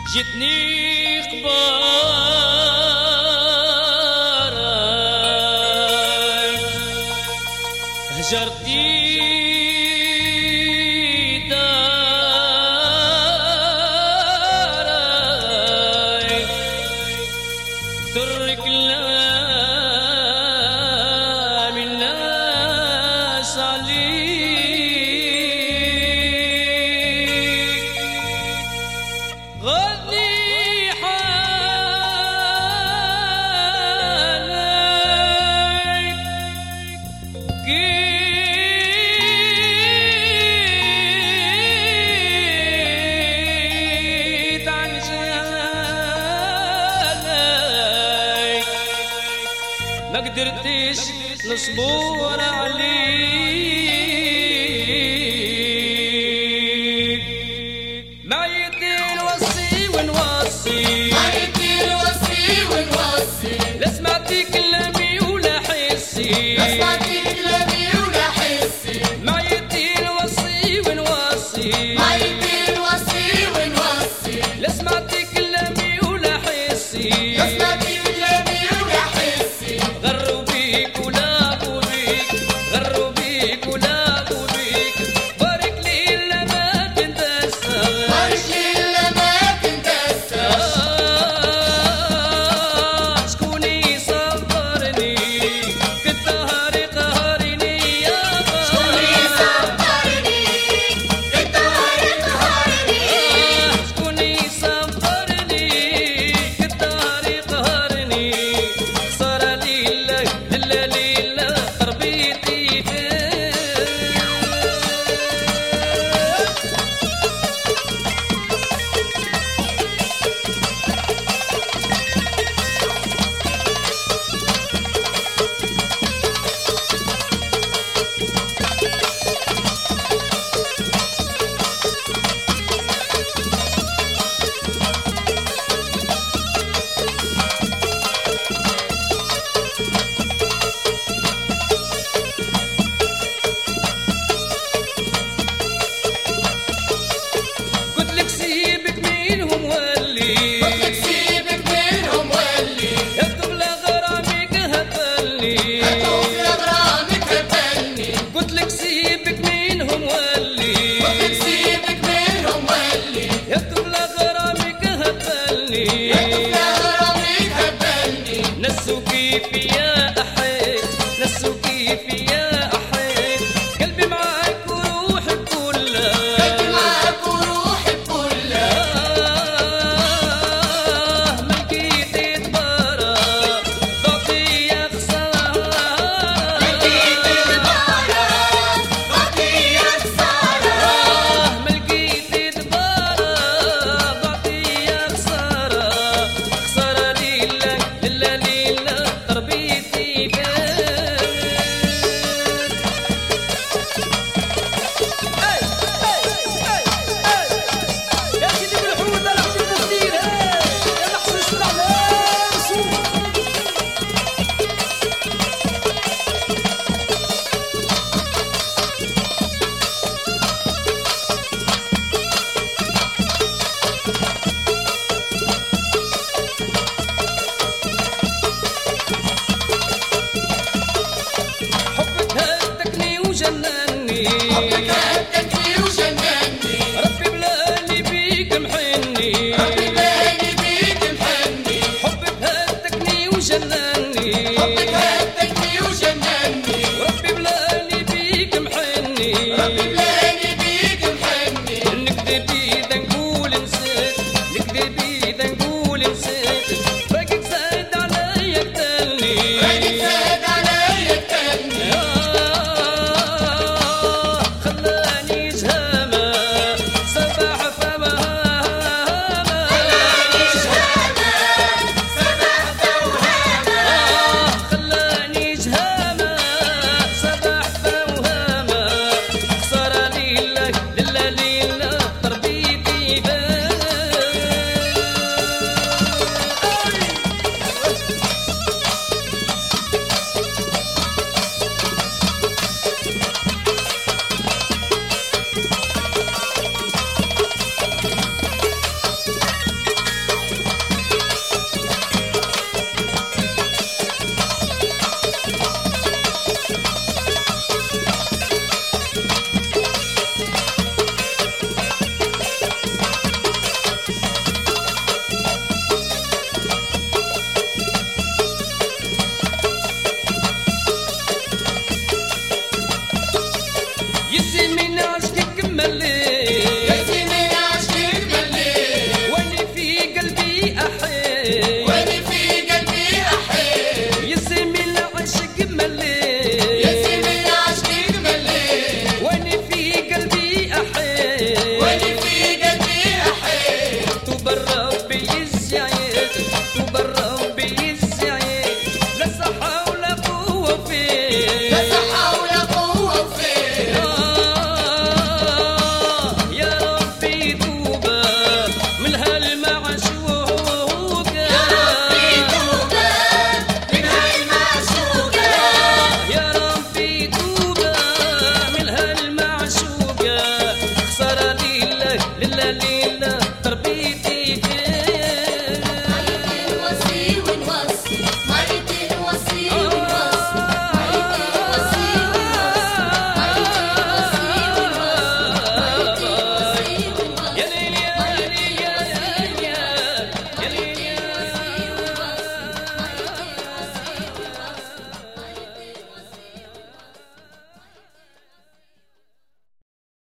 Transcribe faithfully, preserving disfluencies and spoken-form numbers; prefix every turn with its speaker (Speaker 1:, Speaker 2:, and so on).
Speaker 1: جتني اخبارك هجرتي دارك كثر كلام الناس عليك غني ما قدرتش نصبر عليك معيت الوصي ونوصي
Speaker 2: معيت الوصي ونوصي
Speaker 1: لا سمعتي كلامي ولا حسي
Speaker 2: لا سمعتي كلامي ولا حسي
Speaker 1: معيت الوصي ونوصي
Speaker 2: معيت الوصي ونوصي
Speaker 1: لا سمعتي كلامي ولا حسي
Speaker 2: لا سمعتي كلامي ولا حسي
Speaker 1: غروا بيك ولعبوا بيك غروا بيك ولعبوا بيك بارك لي الا ما تندسى
Speaker 2: بارك لي الا ما تندسى
Speaker 1: آه شكون يصبرني كالدهر قهرني يابا
Speaker 2: شكون يصبرني كالدهر قهرني
Speaker 1: آه شكون يصبرني كالدهر قهرني صار لله لله لله تربيتي فيه قلت لك سيبك منهم ولي
Speaker 2: قلت لك سيبك منهم ولي
Speaker 1: يكتب لغرامك هبلني
Speaker 2: اكتب لغرامك هبلني
Speaker 1: قلت لك سيبك منهم ولي
Speaker 2: قلت لك سيبك منهم ولي
Speaker 1: يكتب لغرامك هبلني
Speaker 2: اكتب لغرامك هبلني
Speaker 1: نسوا كيف يا أحيد نسوا كيف يا أحيد قلبي معاك وروحي كلها
Speaker 2: قلبي معاك وروحي كلها
Speaker 1: آه ما لقيت دبارة ضعتي يا خسارة
Speaker 2: لقيت دبارة ضعتي يا خسارة
Speaker 1: آه ما لقيت دبارة ضعتي يا خسارة لله